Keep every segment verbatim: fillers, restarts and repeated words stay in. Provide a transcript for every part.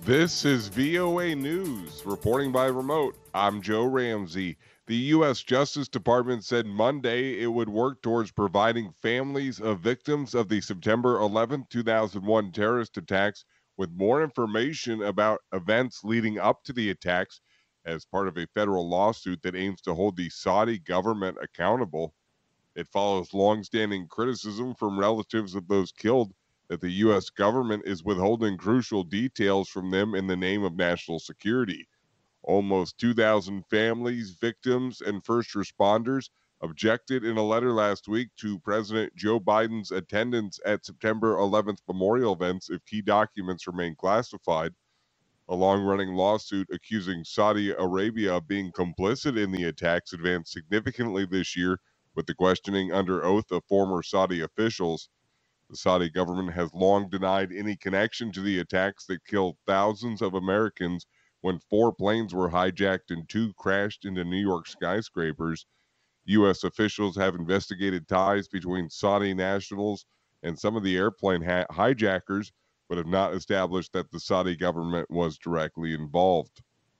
This is V O A News, reporting by remote. I'm Joe Ramsey. The U S. Justice Department said Monday it would work towards providing families of victims of the September eleventh, two thousand one terrorist attacks with more information about events leading up to the attacks as part of a federal lawsuit that aims to hold the Saudi government accountable. It follows longstanding criticism from relatives of those killed that the U S government is withholding crucial details from them in the name of national security. Almost two thousand families, victims, and first responders objected in a letter last week to President Joe Biden's attendance at September eleventh memorial events if key documents remain classified. A long running lawsuit accusing Saudi Arabia of being complicit in the attacks advanced significantly this year with the questioning under oath of former Saudi officials. The Saudi government has long denied any connection to the attacks that killed thousands of Americans when four planes were hijacked and two crashed into New York skyscrapers. U S officials have investigated ties between Saudi nationals and some of the airplane ha- hijackers, but have not established that the Saudi government was directly involved.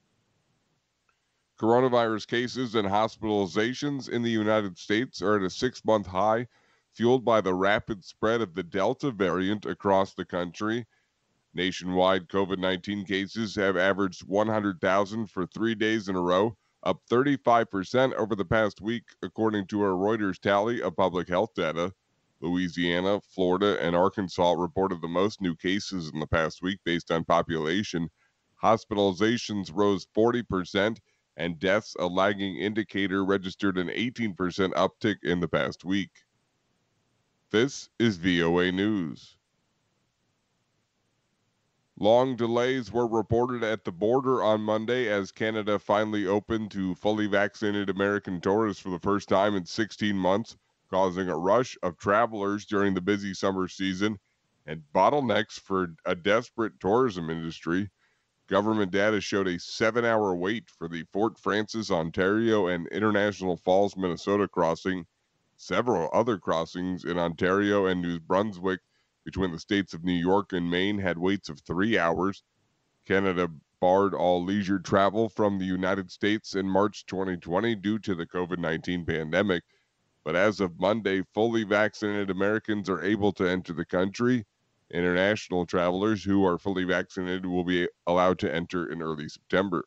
Coronavirus cases and hospitalizations in the United States are at a six month high, fueled by the rapid spread of the Delta variant across the country. Nationwide COVID nineteen cases have averaged one hundred thousand for three days in a row, up thirty-five percent over the past week, according to a Reuters tally of public health data. Louisiana, Florida, and Arkansas reported the most new cases in the past week based on population. Hospitalizations rose forty percent, and deaths, a lagging indicator, registered an eighteen percent uptick in the past week. This is V O A News. Long delays were reported at the border on Monday as Canada finally opened to fully vaccinated American tourists for the first time in sixteen months, causing a rush of travelers during the busy summer season and bottlenecks for a desperate tourism industry. Government data showed a seven hour wait for the Fort Frances, Ontario, and International Falls, Minnesota crossing. Several other crossings in Ontario and New Brunswick between the states of New York and Maine had waits of three hours. Canada barred all leisure travel from the United States in March twenty twenty due to the COVID nineteen pandemic. But as of Monday, fully vaccinated Americans are able to enter the country. International travelers who are fully vaccinated will be allowed to enter in early September.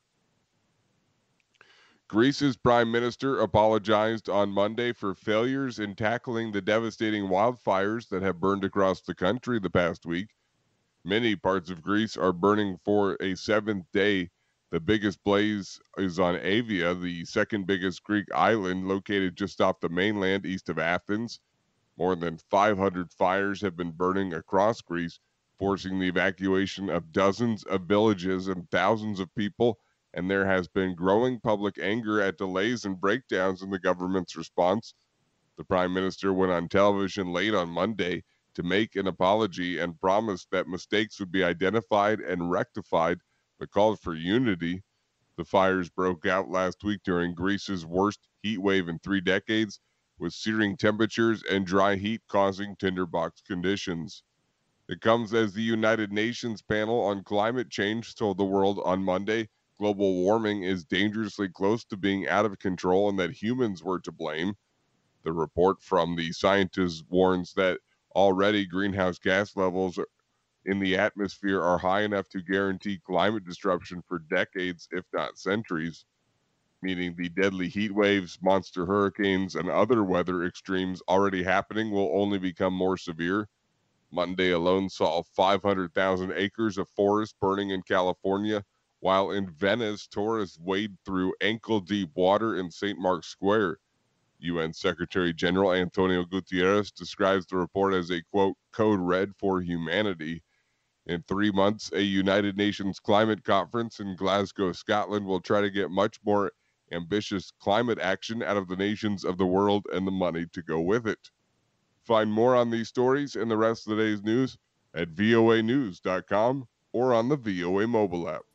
Greece's prime minister apologized on Monday for failures in tackling the devastating wildfires that have burned across the country the past week. Many parts of Greece are burning for a seventh day. The biggest blaze is on Avia, the second biggest Greek island located just off the mainland east of Athens. More than five hundred fires have been burning across Greece, forcing the evacuation of dozens of villages and thousands of people, and there has been growing public anger at delays and breakdowns in the government's response. The prime minister went on television late on Monday to make an apology and promised that mistakes would be identified and rectified, but called for unity. The fires broke out last week during Greece's worst heat wave in three decades, with searing temperatures and dry heat causing tinderbox conditions. It comes as the United Nations panel on climate change told the world on Monday global warming is dangerously close to being out of control and that humans were to blame. The report from the scientists warns that already greenhouse gas levels in the atmosphere are high enough to guarantee climate disruption for decades, if not centuries, meaning the deadly heat waves, monster hurricanes, and other weather extremes already happening will only become more severe. Monday alone saw five hundred thousand acres of forest burning in California, while in Venice, tourists wade through ankle-deep water in Saint Mark's Square. U N Secretary General Antonio Guterres describes the report as a, quote, code red for humanity. In three months, a United Nations climate conference in Glasgow, Scotland will try to get much more ambitious climate action out of the nations of the world and the money to go with it. Find more on these stories and the rest of the day's news at V O A news dot com or on the V O A mobile app.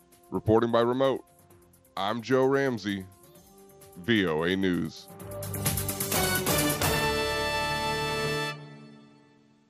Reporting by remote, I'm Joe Ramsey, V O A News.